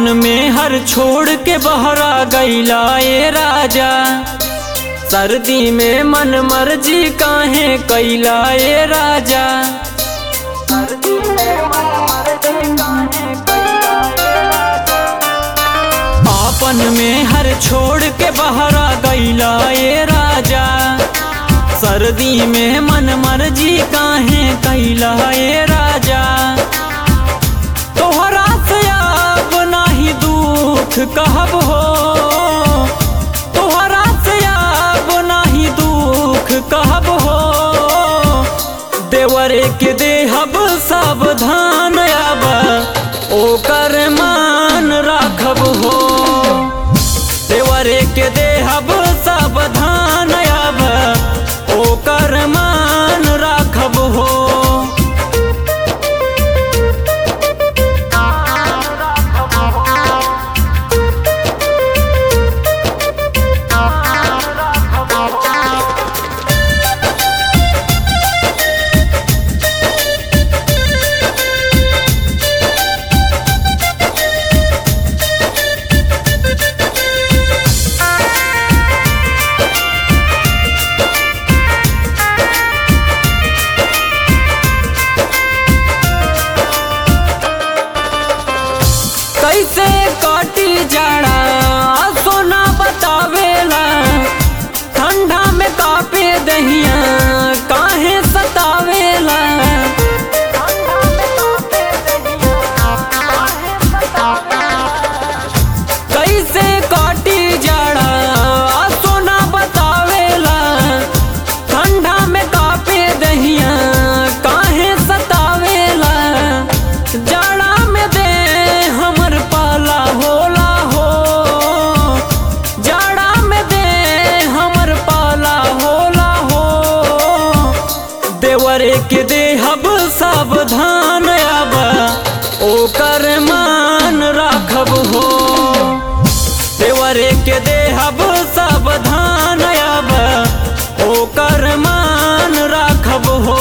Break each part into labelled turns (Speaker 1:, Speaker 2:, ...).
Speaker 1: में हर छोड़ के बहरा गईला ए राजा। सर्दी में मन मर्जी काहे कैला ए राजा। सर्दी में मन मर्जी काहे कैला ए राजा। आपन में हर छोड़ के बहरा गईला ए राजा। सर्दी में मन मर्जी काहे कैला ए राजा। तोहरा से अब नाही दुख कहब हो, तोहरा से अब नाही दुख कहब हो। देवरे के देहब सावधान अब ओकर मान राखब हो। देवरे के देहब सावधान अब ओकर मान राखब हो। कैसे काटी जाड़ा सोना बतावेला। ठंडा में कापे दहिया काहे सतावेला। कैसे काटी जाड़ा सोना बतावेला। ठंडा में कापे दहिया काहे सतावेला। जाड़ा में दे हमर पाला होला हो। जाड़ा में दे हमर पाला होला हो। देवरे के देहब सावधान अब ओकर मान राखब हो। देवरे के देहब सावधान अब ओकर मान राखब हो।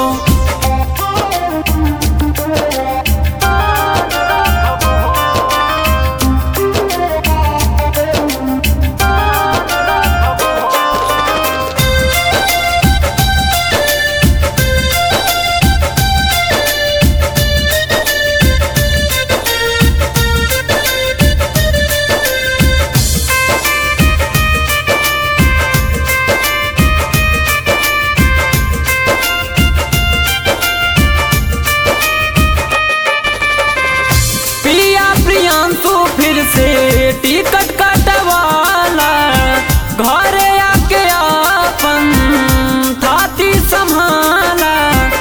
Speaker 1: फिर से टिकट कटवाला। घरे आके आपन थाती संभाला।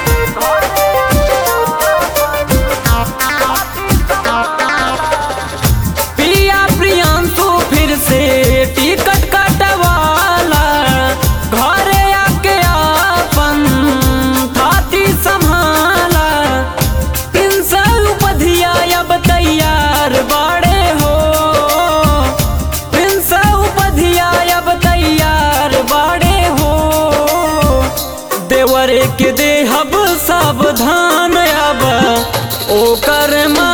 Speaker 1: पिया प्रियांशु फिर से टिकट कटवाला। घरे आके आपन थाती संभाला। प्रिंस उपधिया अब तैयार बाड़े हो। प्रिंस उपधिया अब तैयार बाड़े हो। देवरे के देहब सावधान अब ओकर मान